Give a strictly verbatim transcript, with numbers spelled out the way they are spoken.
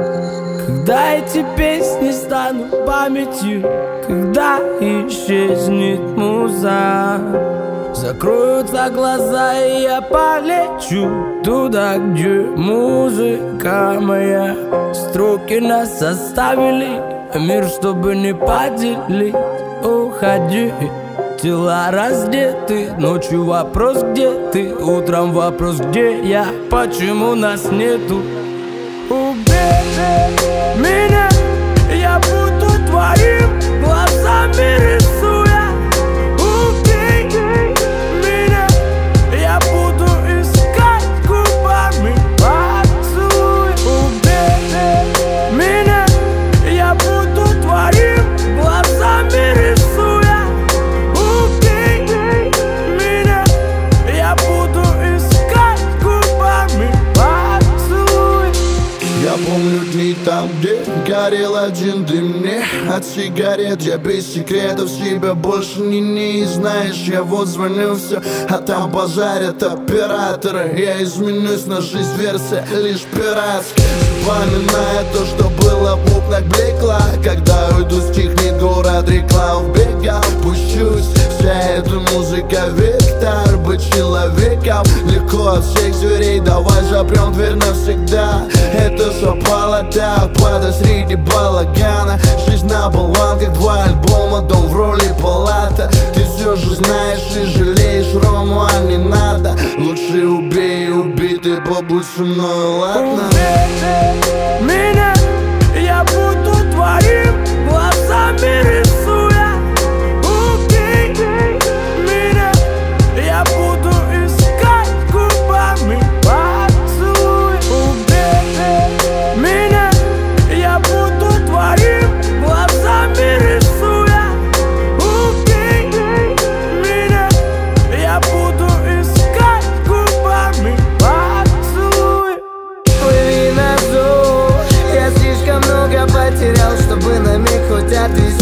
Когда эти песни станут памятью, когда исчезнет муза, закроются глаза, и я полечу туда, где музыка моя. Строки нас составили, мир, чтобы не поделить. Уходи, тела раздеты, ночью вопрос, где ты, утром вопрос, где я, почему нас нету. Убей меня, я буду твоим глазами рисуя. Убей меня, я буду искать губами поцелуй. Убей меня, я буду твоим глазами рисуя. Убей меня, я буду искать губами поцелуй. Я помню дни там, где горел один дым. Мне от сигарет, я без секретов себя больше не не знаешь, я вот звоню все, а там пожарят операторы. Я изменюсь, на жизнь версия лишь пиратская, вспоминая то, что было в окнах блекло. Когда уйду, стихнет город, реклам в бегах пущусь. Вся эта музыка вектор, быть человеком легко от всех зверей. Давай запрем дверь навсегда. Это совпало так, падать среди балагана. Жизнь на болванках, два альбома, дом в роли палата. Ты все же знаешь и жалеешь, Рому, а не надо. Лучше убей, убитый, побудь со мной, ладно? Убей меня, я буду твоим глазами рисуя. Убей меня, я буду искать губами поцелуй. Убей меня, я буду твоим глазами рисуя. Убей меня, я буду искать губами поцелуй. Плыви на зов, я слишком много потерял, чтобы на миг хоть отвести